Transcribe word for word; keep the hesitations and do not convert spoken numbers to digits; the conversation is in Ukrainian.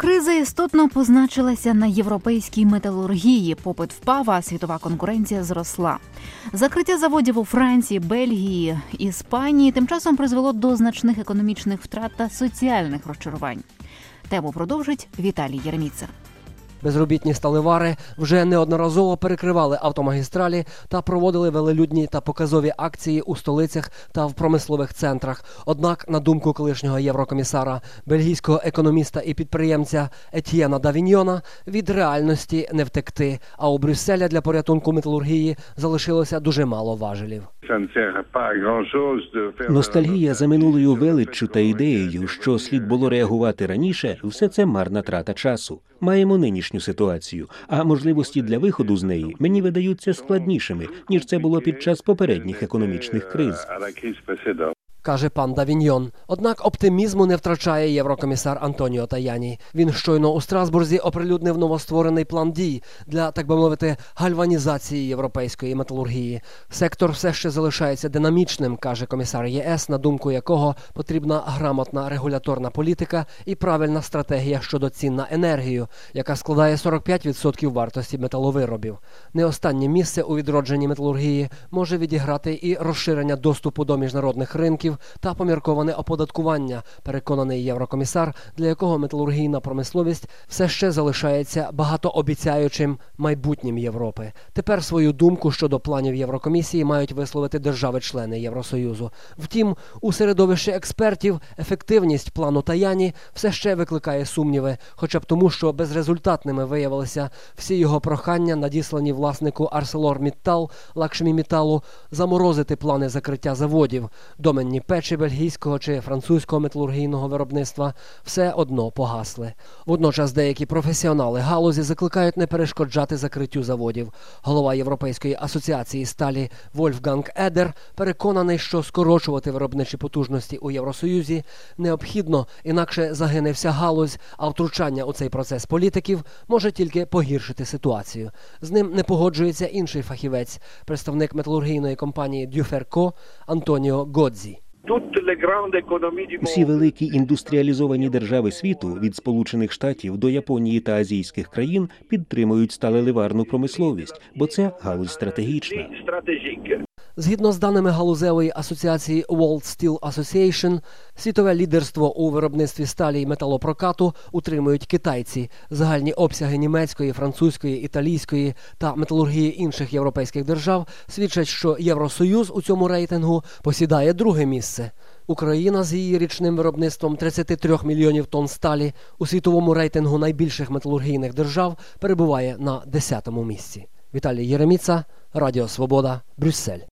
Криза істотно позначилася на європейській металургії. Попит впав, а світова конкуренція зросла. Закриття заводів у Франції, Бельгії, Іспанії тим часом призвело до значних економічних втрат та соціальних розчарувань. Тему продовжить Віталій Єреміца. Безробітні сталевари вже неодноразово перекривали автомагістралі та проводили велелюдні та показові акції у столицях та в промислових центрах. Однак, на думку колишнього єврокомісара, бельгійського економіста і підприємця Етьєна Давіньйона, від реальності не втекти, а у Брюсселя для порятунку металургії залишилося дуже мало важелів. Ностальгія за минулою величчю та ідеєю, що слід було реагувати раніше, все це марна трата часу. Маємо нинішню ситуацію, а можливості для виходу з неї мені видаються складнішими, ніж це було під час попередніх економічних криз. Каже пан Давіньйон. Однак оптимізму не втрачає єврокомісар Антоніо Таяні. Він щойно у Страсбурзі оприлюднив новостворений план дій для, так би мовити, гальванізації європейської металургії. Сектор все ще залишається динамічним, каже комісар ЄС, на думку якого потрібна грамотна регуляторна політика і правильна стратегія щодо цін на енергію, яка складає сорок п'ять відсотків вартості металовиробів. Не останнє місце у відродженні металургії може відіграти і розширення доступу до міжнародних ринків та помірковане оподаткування, переконаний єврокомісар, для якого металургійна промисловість все ще залишається багатообіцяючим майбутнім Європи. Тепер свою думку щодо планів Єврокомісії мають висловити держави-члени Євросоюзу. Втім, у середовищі експертів ефективність плану Таяні все ще викликає сумніви, хоча б тому, що безрезультатними виявилися всі його прохання, надіслані власнику ArcelorMittal, Лакшмі Металу, заморозити плани закриття заводів. Доменні печі бельгійського чи французького металургійного виробництва все одно погасли. Водночас деякі професіонали галузі закликають не перешкоджати закриттю заводів. Голова Європейської асоціації сталі Вольфганг Едер переконаний, що скорочувати виробничі потужності у Євросоюзі необхідно, інакше загине вся галузь, а втручання у цей процес політиків може тільки погіршити ситуацію. З ним не погоджується інший фахівець, представник металургійної компанії Дюферко Антоніо Годзі. Усі великі індустріалізовані держави світу, від Сполучених Штатів до Японії та азійських країн, підтримують сталеливарну промисловість, бо це галузь стратегічна. Згідно з даними галузевої асоціації World Steel Association, світове лідерство у виробництві сталі й металопрокату утримують китайці. Загальні обсяги німецької, французької, італійської та металургії інших європейських держав свідчать, що Євросоюз у цьому рейтингу посідає друге місце. Україна з її річним виробництвом тридцять три мільйонів тонн сталі у світовому рейтингу найбільших металургійних держав перебуває на десятому місці. Віталій Єреміца, Радіо Свобода, Брюссель.